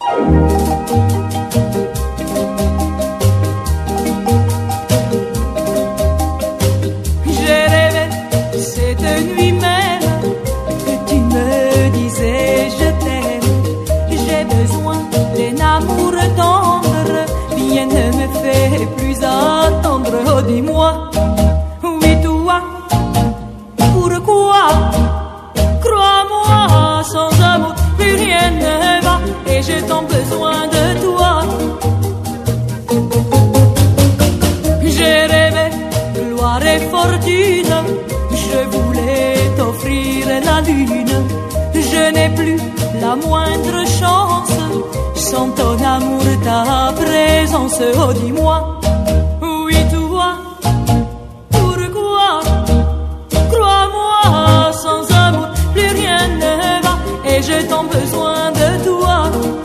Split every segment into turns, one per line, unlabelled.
J'ai rêvé cette nuit même que tu me disais je t'aime. J'ai besoin d'un amour tendre, rien ne me fait plus attendre. Oh dis-moi, oui toi, pourquoi? Crois-moi, sans amour plus rien ne va, et j'ai tant besoin de toi. J'ai rêvé gloire et fortune, je voulais t'offrir la lune. Je n'ai plus la moindre chance sans ton amour, ta présence. Oh dis-moi, oui toi, pourquoi? Crois-moi, sans amour plus rien ne va, et j'ai tant besoin de toi.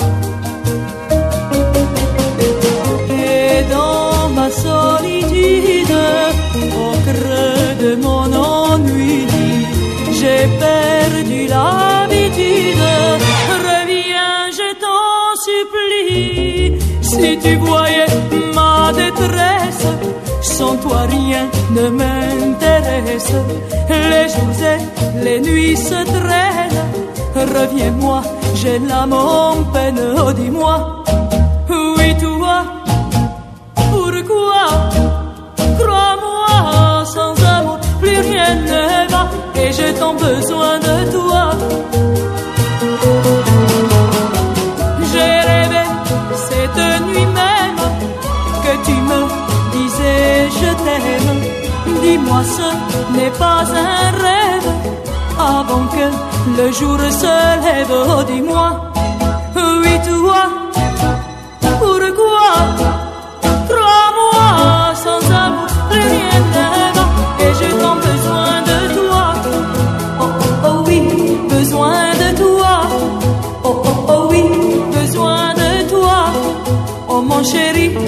Et dans ma solitude, au creux de mon ennui, j'ai perdu l'habitude. Reviens, je t'en supplie. Si tu voyais ma détresse, sans toi rien ne m'intéresse. Les jours et les nuits se traînent. Reviens-moi, j'ai l'âme en peine. Oh dis-moi, oui toi, pourquoi? Crois-moi, sans amour plus rien ne va, et j'ai tant besoin de toi. J'ai rêvé cette nuit même que tu me disais je t'aime. Dis-moi, ce n'est pas un rêve, avant que le jour se lève. Oh dis-moi, oui toi, pourquoi? Crois-moi, sans amour plus rien ne va, et j'ai tant besoin de toi. Oh oh oh oui, besoin de toi. Oh oh oh oui, besoin de toi. Oh mon chéri,